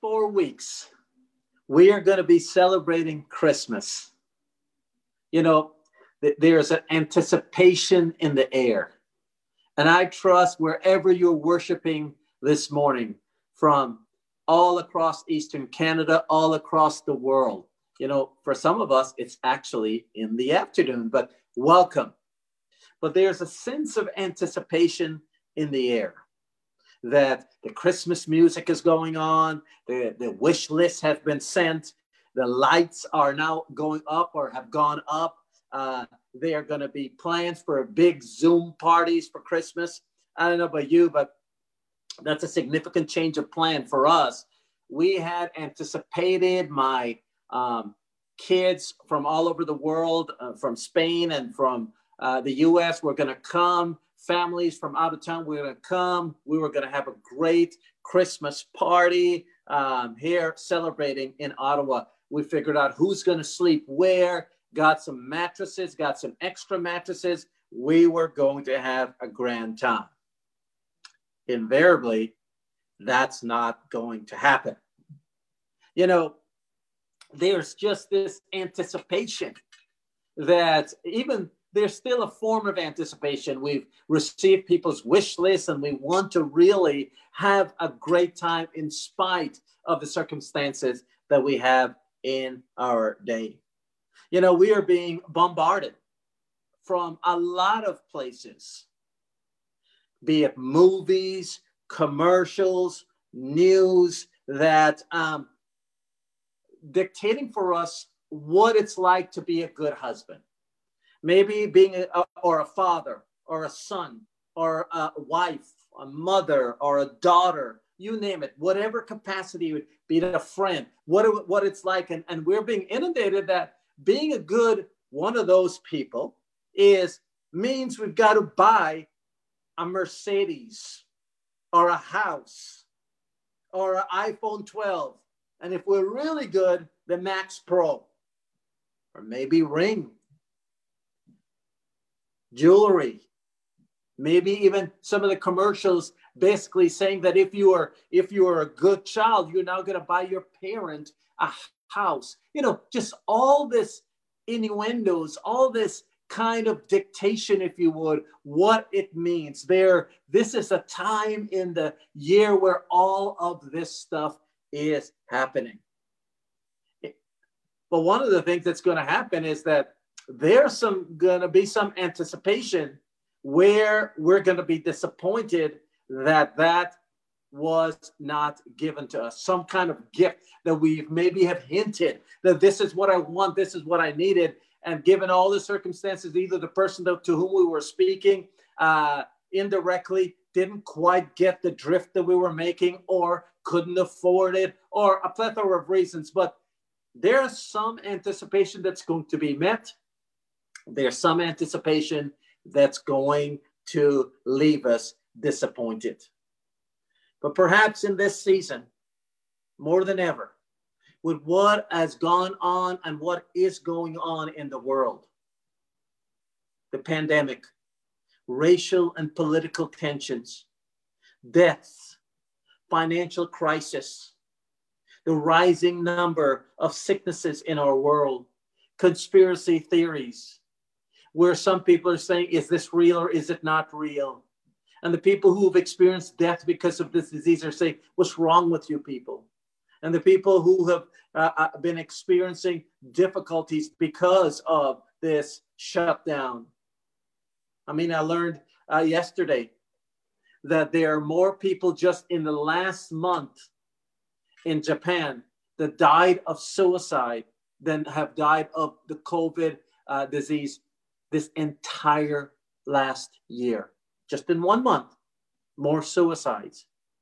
4 weeks, we are going to be celebrating Christmas. You know, there's an anticipation in the air. And I trust wherever you're worshiping this morning, from all across Eastern Canada, all across the world. You know, for some of us, it's actually in the afternoon, but welcome. But there's a sense of anticipation in the air that the Christmas music is going on, the wish lists have been sent, the lights are now going up or have gone up. There are going to be plans for big Zoom parties for Christmas. I don't know about you, but that's a significant change of plan for us. We had anticipated my kids from all over the world, from Spain and from the U.S. were going to come. Families from out of town were going to come. We were going to have a great Christmas party here celebrating in Ottawa. We figured out who's going to sleep where, got some mattresses, got some extra mattresses. We were going to have a grand time. Invariably, that's not going to happen. You know, there's just this anticipation that even there's still a form of anticipation. We've received people's wish lists and we want to really have a great time in spite of the circumstances that we have in our day. You know, we are being bombarded from a lot of places, be it movies, commercials, news, that dictating for us what it's like to be a good husband. Maybe being a father or a son or a wife, a mother or a daughter, you name it, whatever capacity, be it a friend, what it's like. And we're being inundated that being a good one of those people means we've got to buy a Mercedes or a house or an iPhone 12. And if we're really good, the Max Pro, or maybe ring, jewelry, maybe even some of the commercials basically saying that if you are a good child, you're now going to buy your parent a house. You know, just all this innuendos, all this kind of dictation, if you would, what it means. This is a time in the year where all of this stuff is happening. But one of the things that's going to happen is that there's going to be some anticipation where we're going to be disappointed that was not given to us. Some kind of gift that we maybe have hinted that this is what I want, this is what I needed. And given all the circumstances, either the person to whom we were speaking indirectly didn't quite get the drift that we were making, or couldn't afford it, or a plethora of reasons. But there's some anticipation that's going to be met. There's some anticipation that's going to leave us disappointed. But perhaps in this season, more than ever, with what has gone on and what is going on in the world, the pandemic, racial and political tensions, deaths, financial crisis, the rising number of sicknesses in our world, conspiracy theories, where some people are saying, is this real or is it not real? And the people who have experienced death because of this disease are saying, what's wrong with you people? And the people who have been experiencing difficulties because of this shutdown. I mean, I learned yesterday that there are more people just in the last month in Japan that died of suicide than have died of the COVID disease this entire last year. Just in 1 month, more suicides.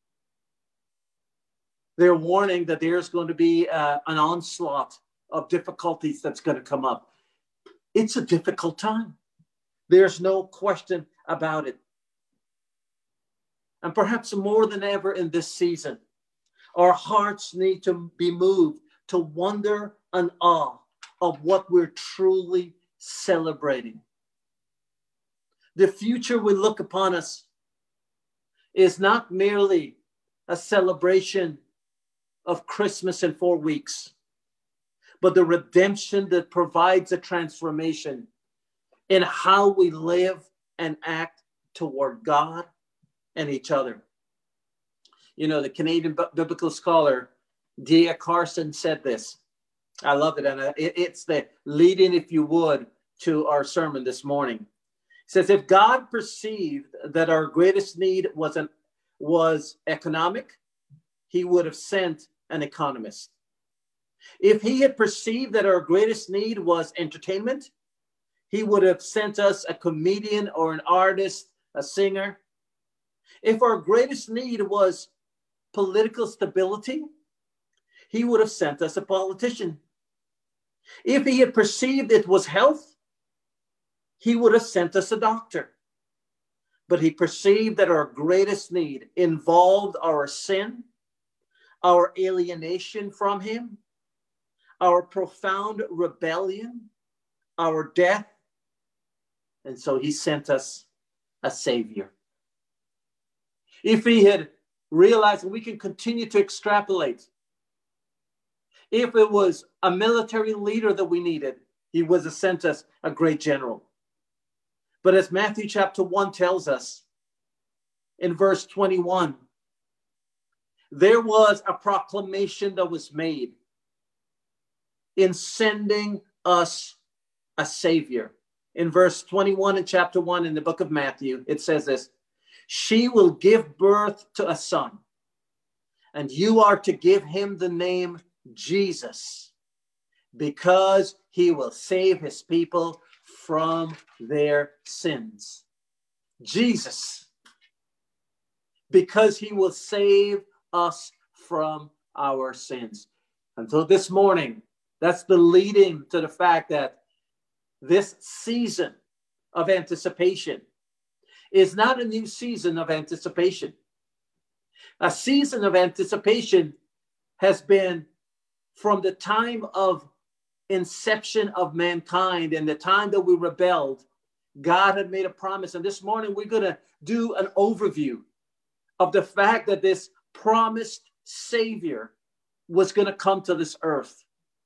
They're warning that there's going to be an onslaught of difficulties that's going to come up. It's a difficult time. There's no question about it. And perhaps more than ever in this season, our hearts need to be moved to wonder and awe of what we're truly celebrating. The future will look upon us is not merely a celebration of Christmas in 4 weeks, but the redemption that provides a transformation in how we live and act toward God and each other. You know, the Canadian biblical scholar D.A. Carson said this. I love it. And it's the lead-in, if you would, to our sermon this morning. He says, if God perceived that our greatest need was economic, he would have sent an economist. If he had perceived that our greatest need was entertainment, he would have sent us a comedian or an artist, a singer. If our greatest need was political stability, he would have sent us a politician. If he had perceived it was health, he would have sent us a doctor. But he perceived that our greatest need involved our sin, our alienation from him, our profound rebellion, our death. And so he sent us a savior. If he had realized that we can continue to extrapolate, if it was a military leader that we needed, he would have sent us a great general. But as Matthew chapter 1 tells us in verse 21, there was a proclamation that was made in sending us a savior. In verse 21 in chapter 1 in the book of Matthew, it says this: she will give birth to a son, and you are to give him the name Jesus, because he will save his people from their sins. Jesus, because he will save us from our sins. Until this morning, that's the leading to the fact that this season of anticipation is not a new season of anticipation. A season of anticipation has been from the time of inception of mankind and the time that we rebelled. God had made a promise. And this morning we're going to do an overview of the fact that this promised Savior was going to come to this earth.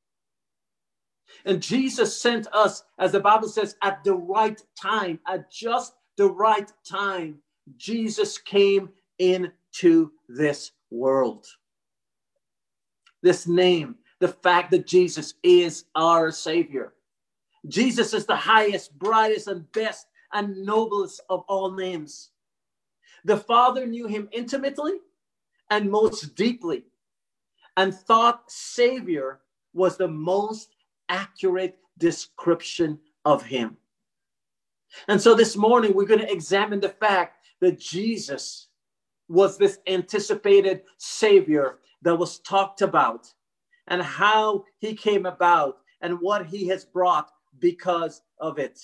And Jesus sent us, as the Bible says, at the right time, at just the right time. Jesus came into this world. This name, the fact that Jesus is our Savior. Jesus is the highest, brightest, and best and noblest of all names. The Father knew him intimately and most deeply, and thought Savior was the most accurate description of him. And so this morning, we're going to examine the fact that Jesus was this anticipated Savior that was talked about, and how he came about and what he has brought because of it.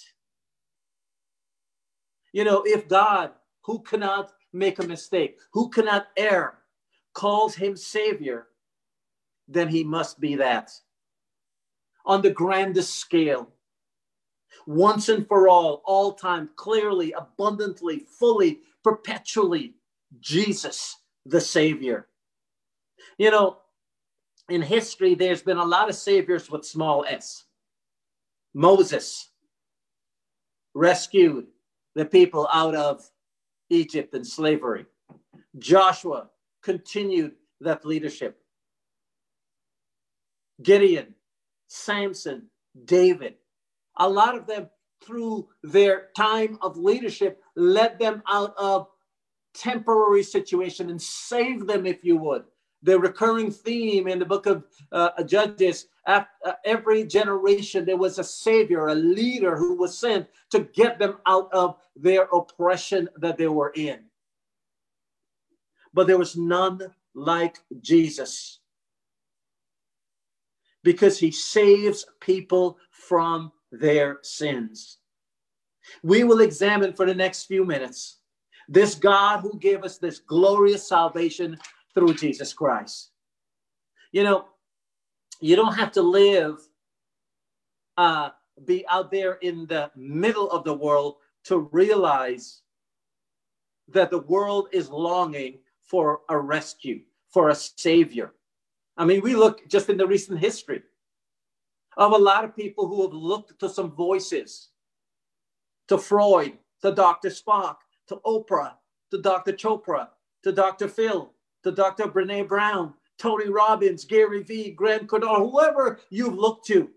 You know, if God, who cannot make a mistake, who cannot err, calls him Savior, then he must be that. On the grandest scale, once and for all time, clearly, abundantly, fully, perpetually, Jesus, the Savior. You know, in history, there's been a lot of saviors with small s. Moses rescued the people out of Egypt and slavery. Joshua continued that leadership. Gideon, Samson, David, a lot of them through their time of leadership led them out of temporary situation and saved them, if you would. The recurring theme in the book of Judges, every generation there was a savior, a leader who was sent to get them out of their oppression that they were in. But there was none like Jesus, because he saves people from their sins. We will examine for the next few minutes this God who gave us this glorious salvation through Jesus Christ. You know, you don't have to be out there in the middle of the world to realize that the world is longing for a rescue, for a Savior. I mean, we look just in the recent history of a lot of people who have looked to some voices, to Freud, to Dr. Spock, to Oprah, to Dr. Chopra, to Dr. Phil, to Dr. Brene Brown, Tony Robbins, Gary Vee, Grant Cardone, whoever you've looked to.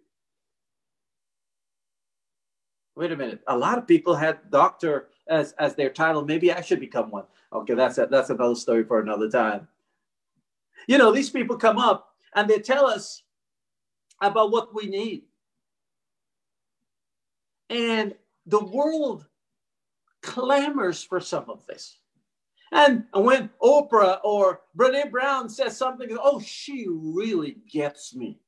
Wait a minute. A lot of people had doctor as their title. Maybe I should become one. Okay, that's another story for another time. You know, these people come up and they tell us about what we need. And the world clamors for some of this. And when Oprah or Brene Brown says something, oh, she really gets me.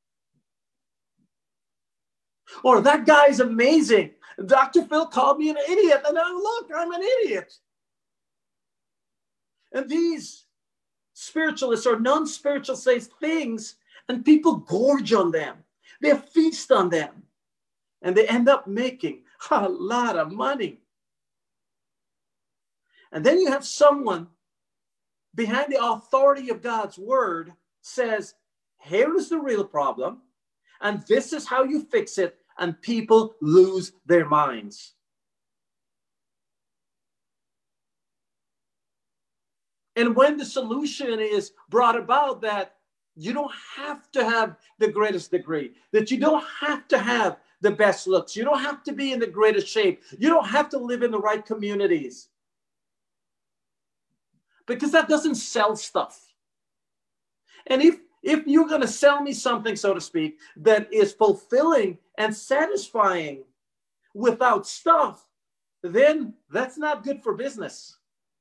Or that guy is amazing. Dr. Phil called me an idiot. And now look, I'm an idiot. And these spiritualists or non-spiritual say things, and people gorge on them. They feast on them. And they end up making a lot of money. And then you have someone behind the authority of God's word says, here is the real problem, and this is how you fix it, and people lose their minds. And when the solution is brought about that you don't have to have the greatest degree, that you don't have to have the best looks, you don't have to be in the greatest shape, you don't have to live in the right communities, because that doesn't sell stuff. And if you're going to sell me something, so to speak, that is fulfilling and satisfying without stuff, then that's not good for business.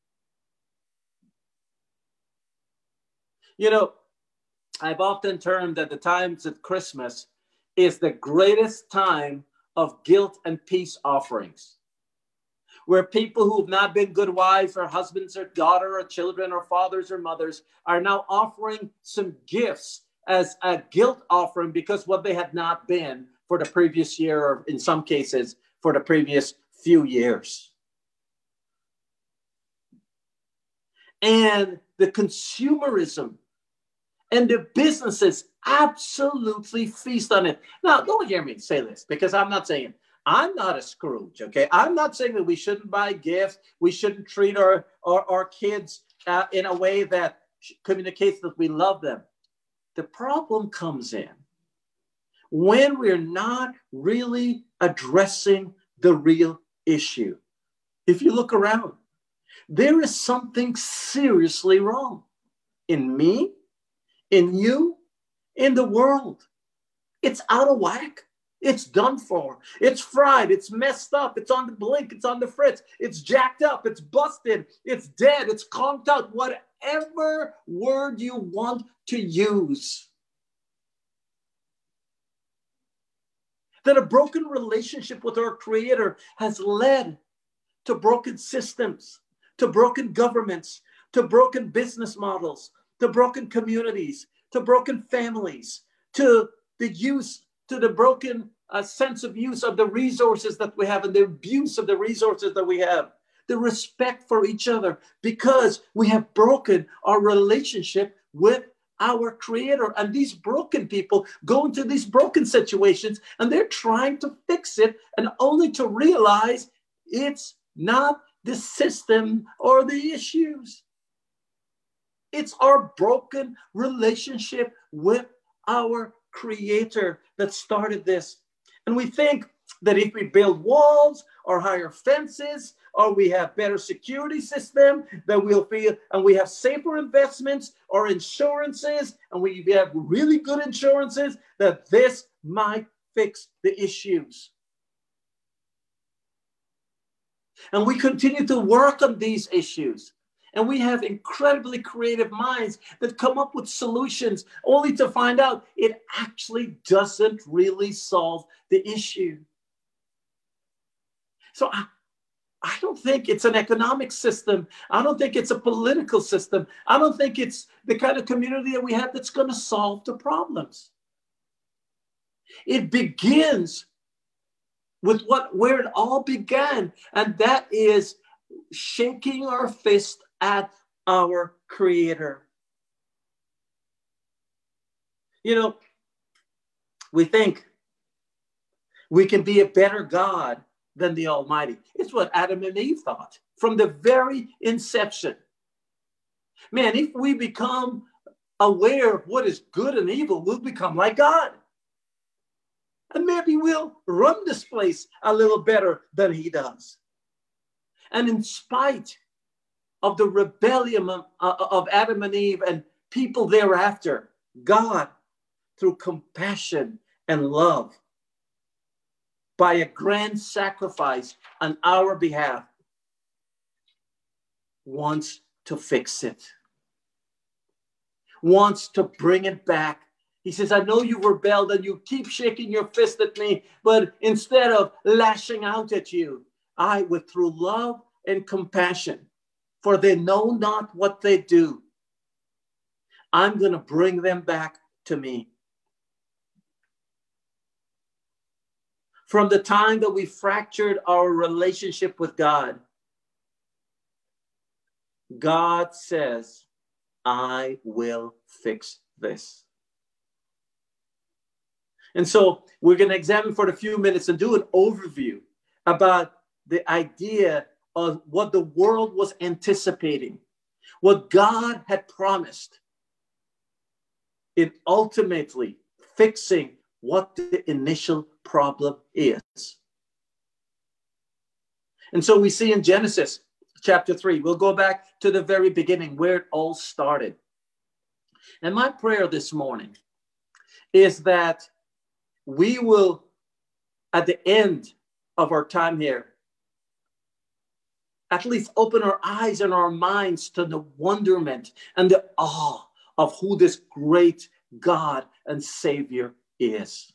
You know, I've often termed that the times at Christmas is the greatest time of guilt and peace offerings, where people who have not been good wives or husbands or daughter or children or fathers or mothers are now offering some gifts as a guilt offering because what they had not been for the previous year, or in some cases for the previous few years. And the consumerism and the businesses absolutely feast on it. Now, don't hear me say this, because I'm not saying, I'm not a Scrooge, okay? I'm not saying that we shouldn't buy gifts. We shouldn't treat our kids in a way that communicates that we love them. The problem comes in when we're not really addressing the real issue. If you look around, there is something seriously wrong in me, in you, in the world. It's out of whack. It's done for. It's fried. It's messed up. It's on the blink. It's on the fritz. It's jacked up. It's busted. It's dead. It's conked out. Whatever word you want to use. That a broken relationship with our Creator has led to broken systems, to broken governments, to broken business models, to broken communities, to broken families, to the broken sense of use of the resources that we have and the abuse of the resources that we have, the respect for each other, because we have broken our relationship with our Creator. And these broken people go into these broken situations and they're trying to fix it, and only to realize it's not the system or the issues. It's our broken relationship with our Creator that started this. And we think that if we build walls or higher fences, or we have better security system, that we'll feel, and we have safer investments or insurances, and we have really good insurances, that this might fix the issues. And we continue to work on these issues. And we have incredibly creative minds that come up with solutions, only to find out it actually doesn't really solve the issue. So I don't think it's an economic system. I don't think it's a political system. I don't think it's the kind of community that we have that's going to solve the problems. It begins with where it all began, and that is shaking our fist at our Creator. You know, we think we can be a better God than the Almighty. It's what Adam and Eve thought from the very inception. Man, if we become aware of what is good and evil, we'll become like God. And maybe we'll run this place a little better than he does. And in spite of the rebellion of Adam and Eve and people thereafter, God, through compassion and love, by a grand sacrifice on our behalf, wants to fix it, wants to bring it back. He says, I know you rebelled and you keep shaking your fist at me, but instead of lashing out at you, I, with through love and compassion, for they know not what they do, I'm going to bring them back to me. From the time that we fractured our relationship with God, God says, I will fix this. And so we're going to examine for a few minutes and do an overview about the idea of what the world was anticipating, what God had promised in ultimately fixing what the initial problem is. And so we see in Genesis chapter 3, we'll go back to the very beginning where it all started. And my prayer this morning is that we will, at the end of our time here, at least open our eyes and our minds to the wonderment and the awe of who this great God and Savior is.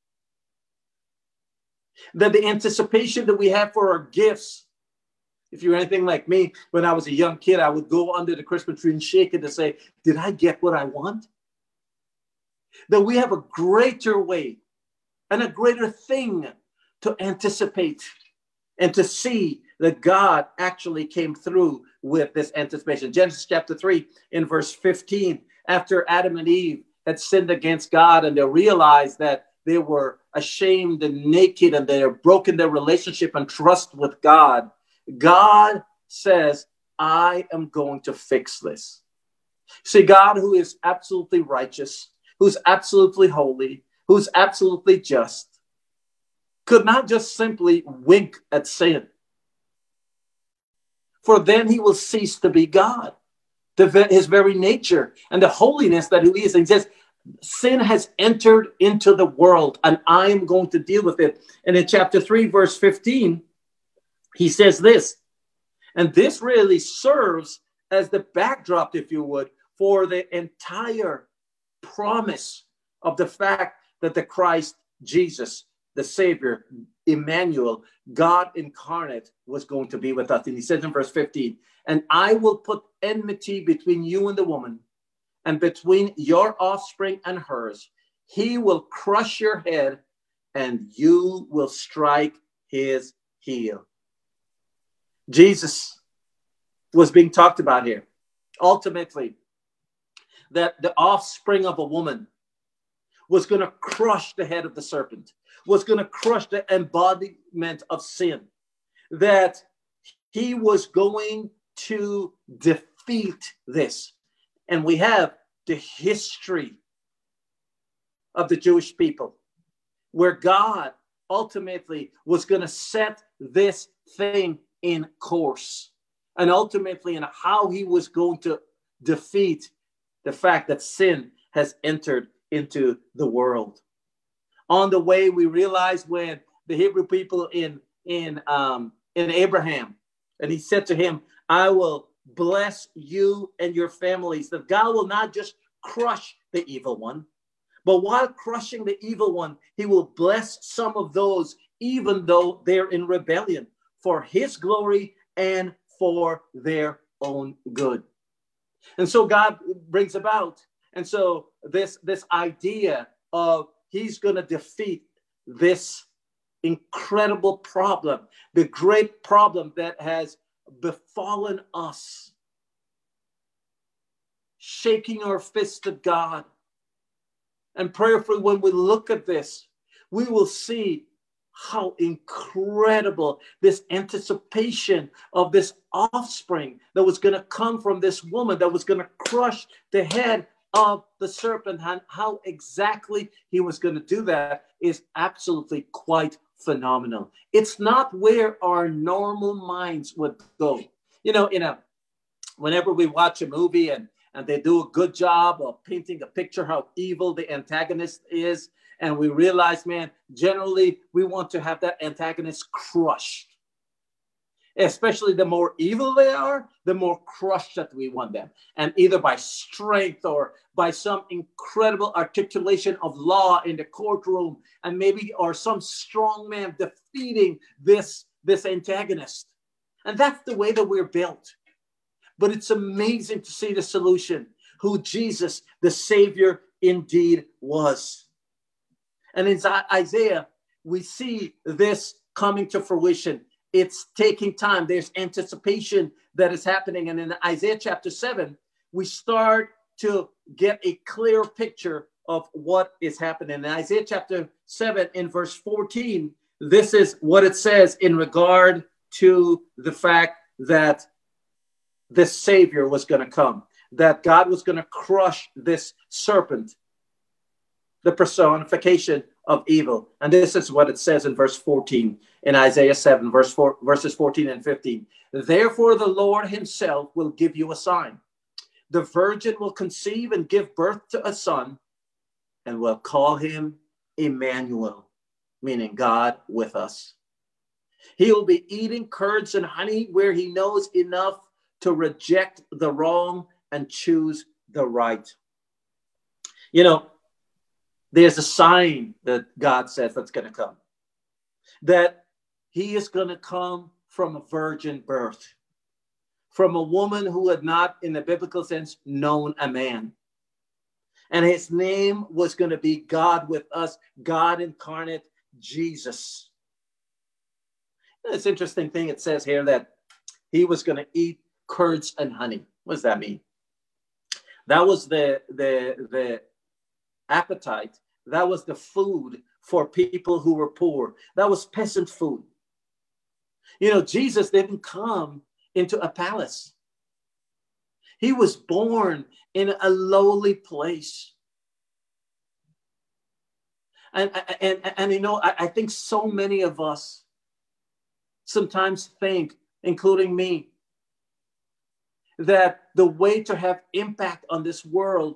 That the anticipation that we have for our gifts, if you're anything like me, when I was a young kid, I would go under the Christmas tree and shake it to say, did I get what I want? That we have a greater way and a greater thing to anticipate and to see that God actually came through with this anticipation. Genesis chapter 3 in verse 15, after Adam and Eve had sinned against God and they realized that they were ashamed and naked and they had broken their relationship and trust with God, God says, I am going to fix this. See, God, who is absolutely righteous, who's absolutely holy, who's absolutely just, could not just simply wink at sin. For then he will cease to be God. His very nature and the holiness that he is. And he says, sin has entered into the world and I am going to deal with it. And in chapter 3, verse 15, he says this, and this really serves as the backdrop, if you would, for the entire promise of the fact that the Christ Jesus, the Savior, Emmanuel, God incarnate, was going to be with us. And he says in verse 15, and I will put enmity between you and the woman, and between your offspring and hers. He will crush your head, and you will strike his heel. Jesus was being talked about here. Ultimately, that the offspring of a woman was going to crush the head of the serpent, was going to crush the embodiment of sin, that he was going to defeat this. And we have the history of the Jewish people, where God ultimately was going to set this thing in course, and ultimately in how he was going to defeat the fact that sin has entered into the world. On the way, we realize when the Hebrew people in Abraham, and he said to him, I will bless you and your families, that God will not just crush the evil one, but while crushing the evil one, he will bless some of those, even though they're in rebellion, for his glory and for their own good. And so God brings about, and so this idea of he's going to defeat this incredible problem, the great problem that has befallen us, shaking our fist at God And prayerfully, when we look at this, we will see how incredible this anticipation of this offspring that was going to come from this woman that was going to crush the head of the serpent, and how exactly he was going to do that is absolutely quite phenomenal. It's not where our normal minds would go. You know, whenever we watch a movie and they do a good job of painting a picture how evil the antagonist is, and we realize, man, generally we want to have that antagonist crushed. Especially the more evil they are, the more crushed that we want them. And either by strength or by some incredible articulation of law in the courtroom, and maybe or some strong man defeating this antagonist. And that's the way that we're built. But it's amazing to see the solution, who Jesus, the Savior, indeed was. And in Isaiah, we see this coming to fruition. It's taking time. There's anticipation that is happening. And in Isaiah chapter 7, we start to get a clear picture of what is happening. In Isaiah chapter 7, in verse 14, this is what it says in regard to the fact that the Savior was going to come, that God was going to crush this serpent, the personification of evil. And this is what it says in verse 14 in Isaiah 7, verses 14 and 15. Therefore, the Lord himself will give you a sign. The virgin will conceive and give birth to a son, and will call him Emmanuel, meaning God with us. He will be eating curds and honey where he knows enough to reject the wrong and choose the right. You know, there's a sign that God says that's going to come, that he is going to come from a virgin birth, from a woman who had not, in the biblical sense, known a man. And his name was going to be God with us, God incarnate, Jesus. It's an interesting thing. It says here that he was going to eat curds and honey. What does that mean? That was the appetite. That was the food for people who were poor. That was peasant food. You know, Jesus didn't come into a palace. He was born in a lowly place. And you know, I think so many of us sometimes think, including me, that the way to have impact on this world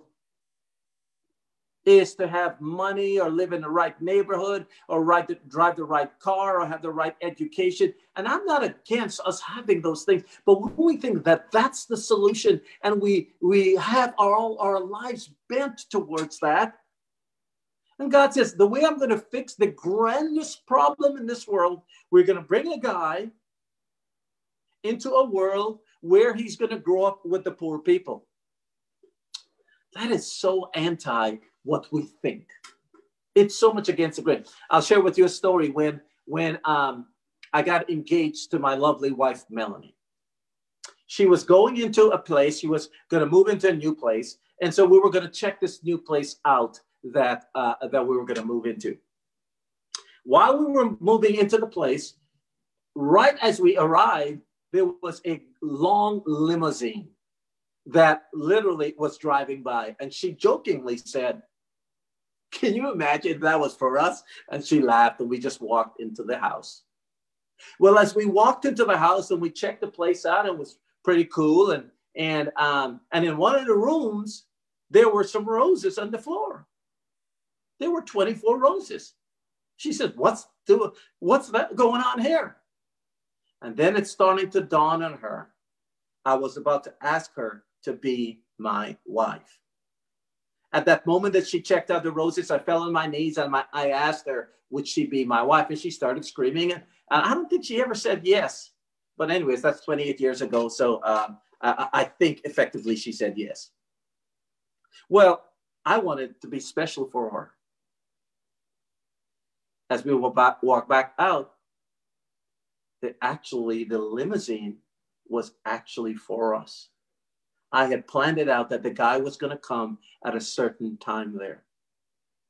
is to have money or live in the right neighborhood or drive the right car or have the right education. And I'm not against us having those things, but when we think that that's the solution and we have all our lives bent towards that, and God says, the way I'm going to fix the grandest problem in this world, we're going to bring a guy into a world where he's going to grow up with the poor people. That is so anti what we think. It's so much against the grain. I'll share with you a story when I got engaged to my lovely wife, Melanie. She was going into a place. She was going to move into a new place. And so we were going to check this new place out that we were going to move into. While we were moving into the place, right as we arrived, there was a long limousine that literally was driving by. And she jokingly said, "Can you imagine if that was for us?" And she laughed, and we just walked into the house. Well, as we walked into the house and we checked the place out, it was pretty cool. And in one of the rooms, there were some roses on the floor. There were 24 roses. She said, what's that going on here? And then it's starting to dawn on her. I was about to ask her to be my wife. At that moment that she checked out the roses, I fell on my knees and I asked her, would she be my wife? And she started screaming. And I don't think she ever said yes. But anyways, that's 28 years ago. So I think effectively she said yes. Well, I wanted to be special for her. As we walk back out, the limousine was actually for us. I had planned it out that the guy was going to come at a certain time there.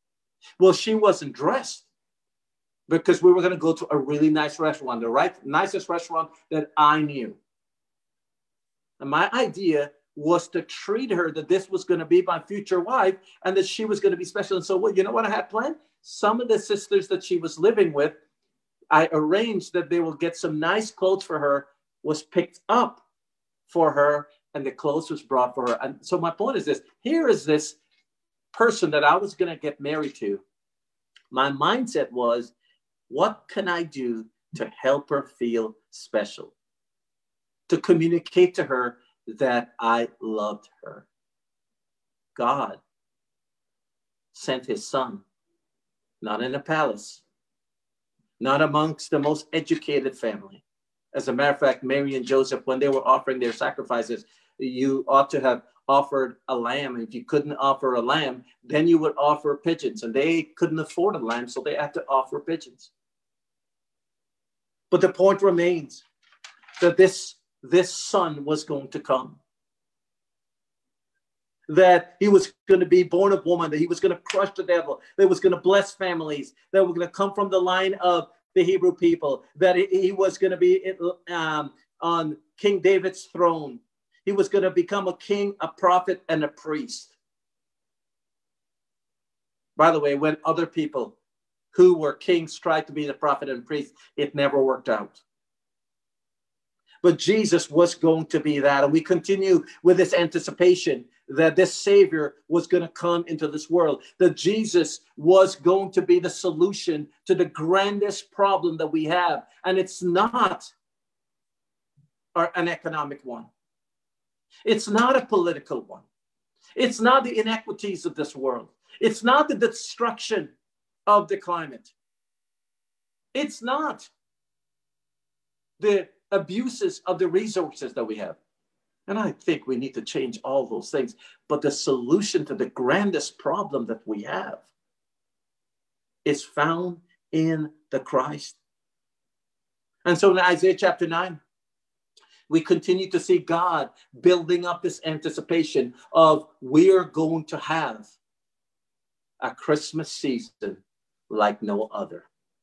Well, she wasn't dressed because we were going to go to a really nice restaurant, the nicest restaurant that I knew. And my idea was to treat her that this was going to be my future wife and that she was going to be special. And so, well, you know what I had planned? Some of the sisters that she was living with, I arranged that they will get some nice clothes for her, was picked up for her, and the clothes was brought for her. And so my point is this: here is this person that I was going to get married to. My mindset was, what can I do to help her feel special? To communicate to her that I loved her. God sent his son, not in a palace, not amongst the most educated family. As a matter of fact, Mary and Joseph, when they were offering their sacrifices, you ought to have offered a lamb. If you couldn't offer a lamb, then you would offer pigeons. And they couldn't afford a lamb, so they had to offer pigeons. But the point remains that this son was going to come. That he was going to be born of woman, that he was going to crush the devil, that he was going to bless families, that were going to come from the line of the Hebrew people, that he was going to be on King David's throne. He was going to become a king, a prophet, and a priest. By the way, when other people who were kings tried to be the prophet and priest, it never worked out. But Jesus was going to be that. And we continue with this anticipation that this Savior was going to come into this world, that Jesus was going to be the solution to the grandest problem that we have. And it's not an economic one. It's not a political one. It's not the inequities of this world. It's not the destruction of the climate. It's not the abuses of the resources that we have. And I think we need to change all those things. But the solution to the grandest problem that we have is found in the Christ. And so in Isaiah chapter 9, we continue to see God building up this anticipation of we're going to have a Christmas season like no other.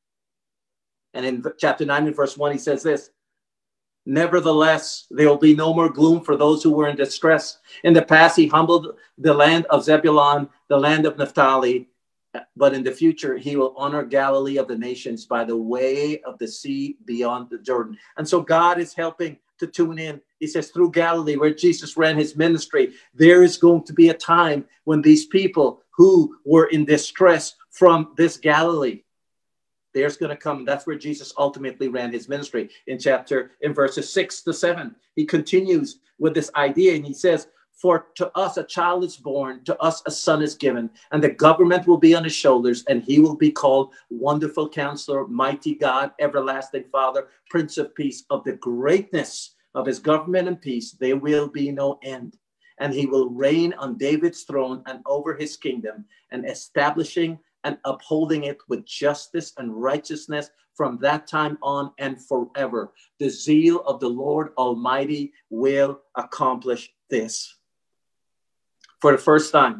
And in chapter 9 and verse 1, he says this: nevertheless, there will be no more gloom for those who were in distress. In the past, he humbled the land of Zebulun, the land of Naphtali. But in the future, he will honor Galilee of the nations by the way of the sea beyond the Jordan. And so God is helping to tune in. He says through Galilee, where Jesus ran his ministry, there is going to be a time when these people who were in distress from this Galilee, there's going to come. That's where Jesus ultimately ran his ministry in verses 6 to 7. He continues with this idea and he says, for to us a child is born, to us a son is given, and the government will be on his shoulders, and he will be called Wonderful Counselor, Mighty God, Everlasting Father, Prince of Peace. Of the greatness of his government and peace, there will be no end. And he will reign on David's throne and over his kingdom, and establishing and upholding it with justice and righteousness from that time on and forever. The zeal of the Lord Almighty will accomplish this. For the first time,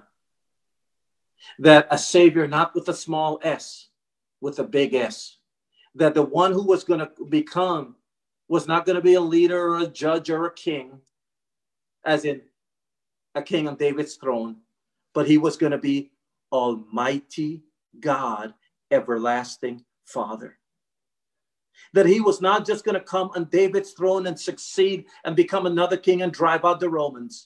that a Savior, not with a small s, with a big S, that the one who was going to become was not going to be a leader or a judge or a king, as in a king on David's throne, but he was going to be Almighty God, Everlasting Father. That he was not just going to come on David's throne and succeed and become another king and drive out the Romans.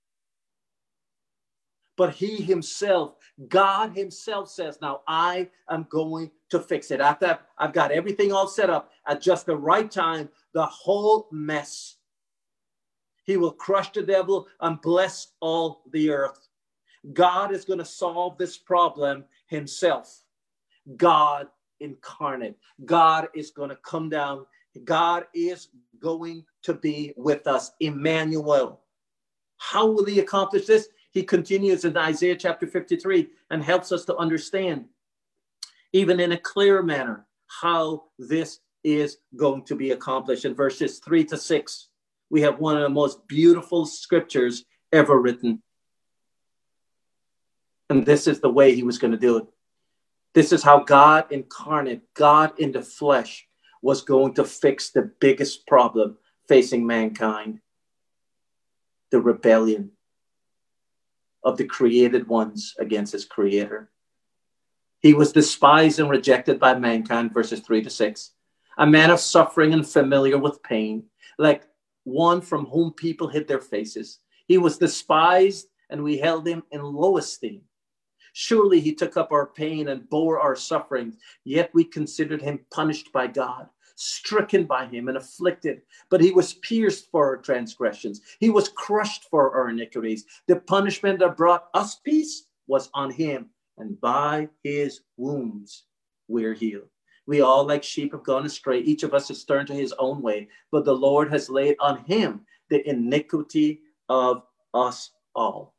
But he himself, God himself says, now I am going to fix it. After I've got everything all set up at just the right time, the whole mess. He will crush the devil and bless all the earth. God is going to solve this problem himself. God incarnate. God is going to come down. God is going to be with us. Emmanuel. How will he accomplish this? He continues in Isaiah chapter 53 and helps us to understand, even in a clear manner, how this is going to be accomplished. In verses 3 to 6, we have one of the most beautiful scriptures ever written. And this is the way he was going to do it. This is how God incarnate, God in the flesh, was going to fix the biggest problem facing mankind: the rebellion of the created ones against his creator. He was despised and rejected by mankind, verses 3-6. A man of suffering and familiar with pain, like one from whom people hid their faces. He was despised, and we held him in low esteem. Surely he took up our pain and bore our sufferings, yet we considered him punished by God, stricken by him and afflicted. But he was pierced for our transgressions. He was crushed for our iniquities. The punishment that brought us peace was on him, and by his wounds we're healed. We all like sheep have gone astray. Each of us has turned to his own way, but the Lord has laid on him the iniquity of us all.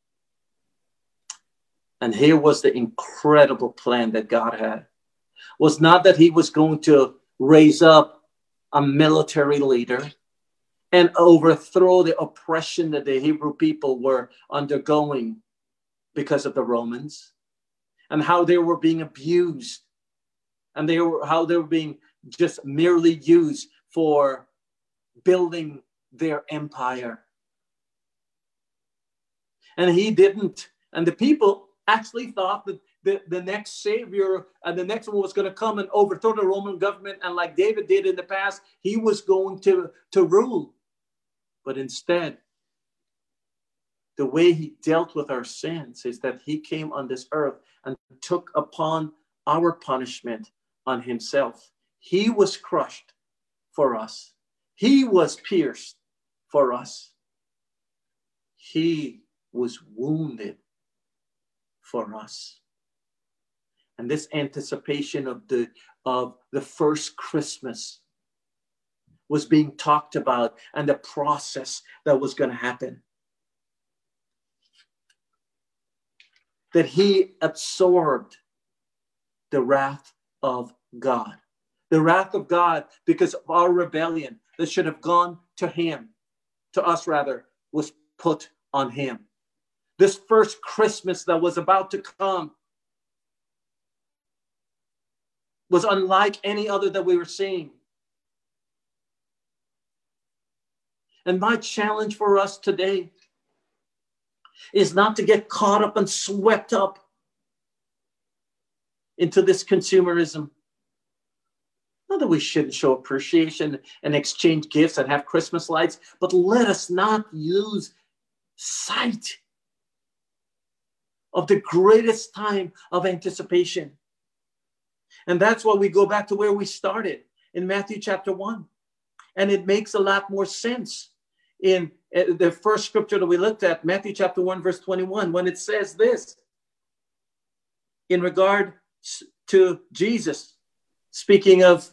And here was the incredible plan that God had. Was not that he was going to raise up a military leader and overthrow the oppression that the Hebrew people were undergoing because of the Romans, and how they were being abused, and how they were being just merely used for building their empire. And he didn't, and the people actually thought that the next savior and the next one was going to come and overthrow the Roman government, and like David did in the past, he was going to rule. But instead, the way he dealt with our sins is that he came on this earth and took upon our punishment on himself. He was crushed for us. He was pierced for us. He was wounded for us. And this anticipation of the first Christmas was being talked about, and the process that was going to happen. That he absorbed the wrath of God. The wrath of God because of our rebellion that should have gone to him, to us rather, was put on him. This first Christmas that was about to come was unlike any other that we were seeing. And my challenge for us today is not to get caught up and swept up into this consumerism. Not that we shouldn't show appreciation and exchange gifts and have Christmas lights, but let us not lose sight of the greatest time of anticipation. And that's why we go back to where we started in Matthew chapter 1. And it makes a lot more sense in the first scripture that we looked at, Matthew chapter 1, verse 21, when it says this in regard to Jesus, speaking of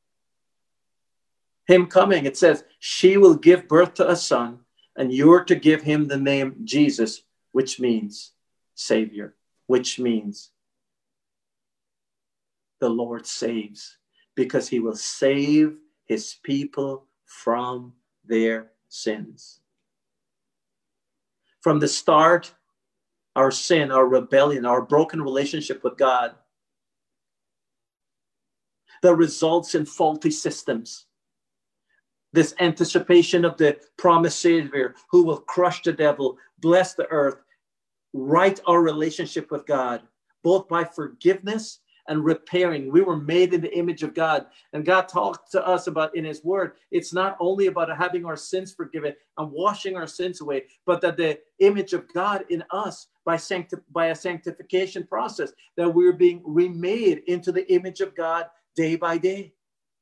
him coming, it says, she will give birth to a son, and you're to give him the name Jesus, which means Savior, which means the Lord saves, because he will save his people from their sins. From the start, our sin, our rebellion, our broken relationship with God that results in faulty systems. This anticipation of the promised Savior who will crush the devil, bless the earth, right our relationship with God, both by forgiveness and repairing. We were made in the image of God. And God talked to us about in his word, it's not only about having our sins forgiven and washing our sins away, but that the image of God in us by a sanctification process, that we're being remade into the image of God day by day.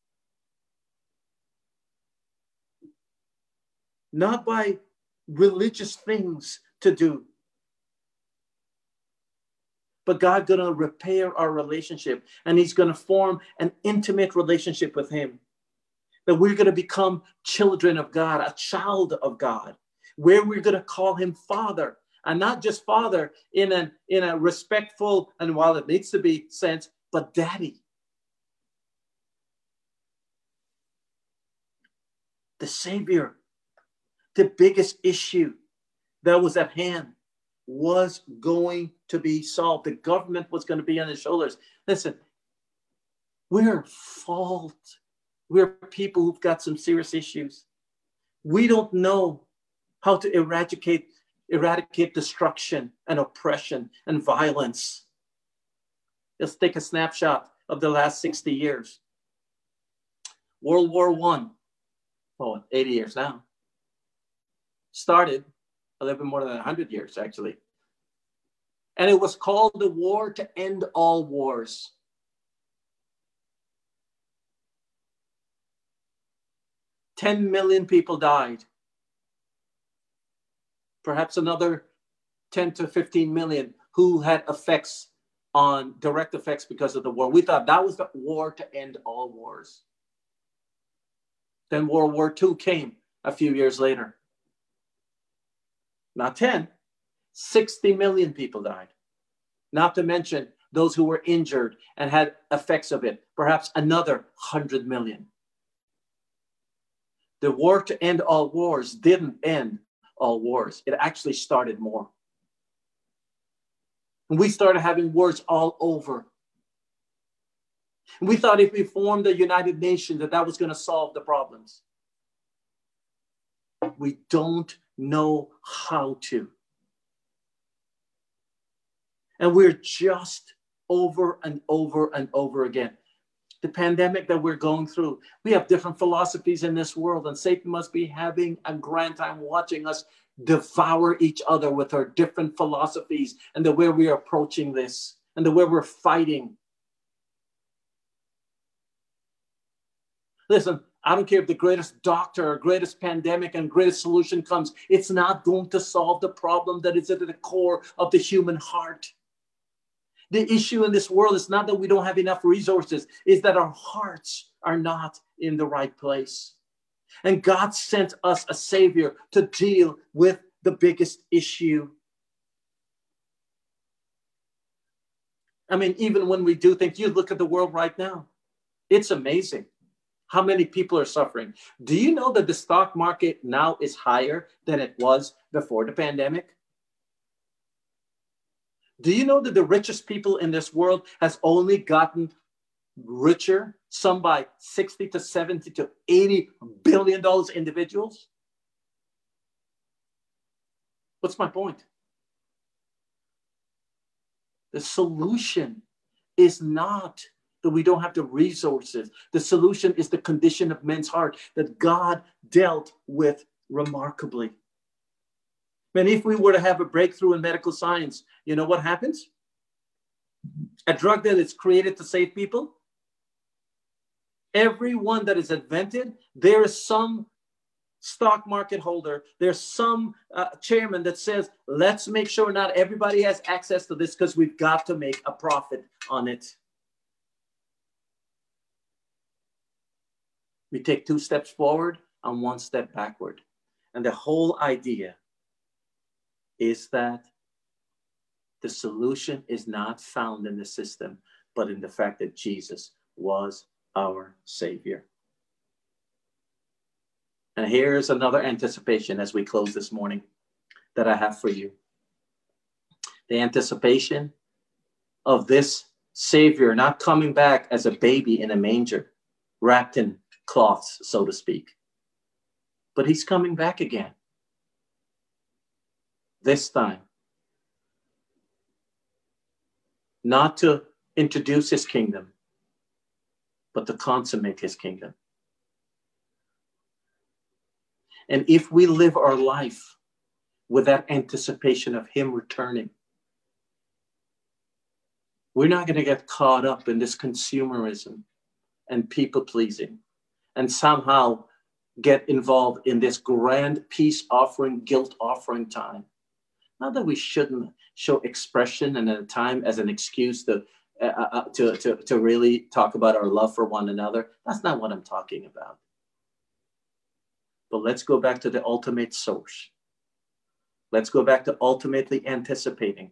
Not by religious things to do, but God going to repair our relationship, and he's going to form an intimate relationship with him. That we're going to become children of God, a child of God, where we're going to call him Father, and not just Father in a respectful, and while it needs to be sense, but Daddy. The Savior, the biggest issue that was at hand was going to be solved. The government was going to be on his shoulders. Listen, we're fault. We're people who've got some serious issues. We don't know how to eradicate destruction and oppression and violence. Let's take a snapshot of the last 60 years. World War I, 80 years now, started a little bit more than 100 years, actually. And it was called the war to end all wars. $10 million people died. Perhaps another 10 to 15 million who had direct effects because of the war. We thought that was the war to end all wars. Then World War II came a few years later. Not 10, 60 million people died. Not to mention those who were injured and had effects of it, perhaps another 100 million. The war to end all wars didn't end all wars. It actually started more. And we started having wars all over. And we thought if we formed the United Nations that was going to solve the problems. We don't know how to. And we're just over and over and over again. The pandemic that we're going through, we have different philosophies in this world, and Satan must be having a grand time watching us devour each other with our different philosophies and the way we are approaching this and the way we're fighting. Listen, I don't care if the greatest doctor or greatest pandemic and greatest solution comes. It's not going to solve the problem that is at the core of the human heart. The issue in this world is not that we don't have enough resources, it's that our hearts are not in the right place. And God sent us a Savior to deal with the biggest issue. I mean, even when we do things, you look at the world right now, it's amazing how many people are suffering. Do you know that the stock market now is higher than it was before the pandemic? Do you know that the richest people in this world has only gotten richer, some by 60 to 70 to 80 billion dollars individuals? What's my point? The solution is not that we don't have the resources. The solution is the condition of men's heart that God dealt with remarkably. And if we were to have a breakthrough in medical science, you know what happens? A drug that is created to save people. Every one that is invented, there is some stock market holder, there's some chairman that says, let's make sure not everybody has access to this because we've got to make a profit on it. We take 2 steps forward and 1 step backward. And the whole idea is that the solution is not found in the system, but in the fact that Jesus was our Savior. And here's another anticipation as we close this morning that I have for you. The anticipation of this Savior not coming back as a baby in a manger, wrapped in cloths, so to speak. But he's coming back again. This time, not to introduce his kingdom, but to consummate his kingdom. And if we live our life with that anticipation of him returning, we're not going to get caught up in this consumerism and people pleasing and somehow get involved in this grand peace offering, guilt offering time. Not that we shouldn't show expression and at a time as an excuse to really talk about our love for one another. That's not what I'm talking about. But let's go back to the ultimate source. Let's go back to ultimately anticipating.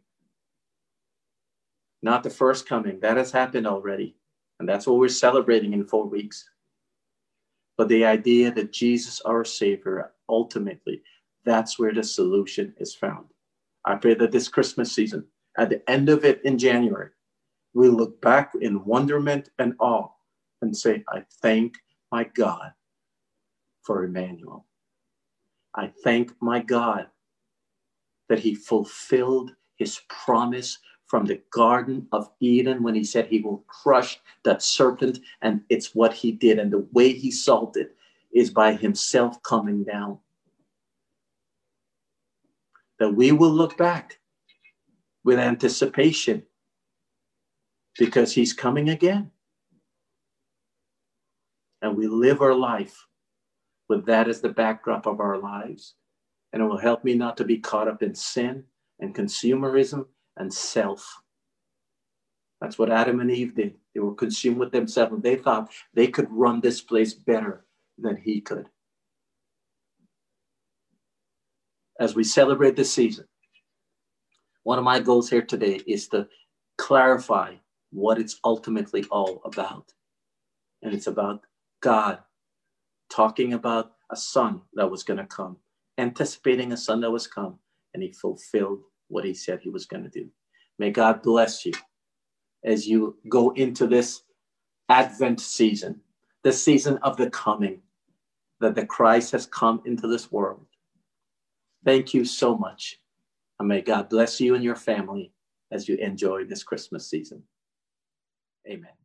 Not the first coming. That has happened already. And that's what we're celebrating in 4 weeks. But the idea that Jesus, our Savior, ultimately, that's where the solution is found. I pray that this Christmas season, At the end of it in January, we look back in wonderment and awe and say, I thank my God for Emmanuel. I thank my God that he fulfilled his promise from the Garden of Eden when he said he will crush that serpent, and it's what he did. And the way he solved it is by himself coming down. That we will look back with anticipation because he's coming again. And we live our life with that as the backdrop of our lives. And it will help me not to be caught up in sin and consumerism and self. That's what Adam and Eve did. They were consumed with themselves, and they thought they could run this place better than he could. As we celebrate this season, one of my goals here today is to clarify what it's ultimately all about. And it's about God talking about a son that was going to come, anticipating a son that was come, and he fulfilled what he said he was going to do. May God bless you as you go into this Advent season, the season of the coming, that the Christ has come into this world. Thank you so much. And may God bless you and your family as you enjoy this Christmas season. Amen.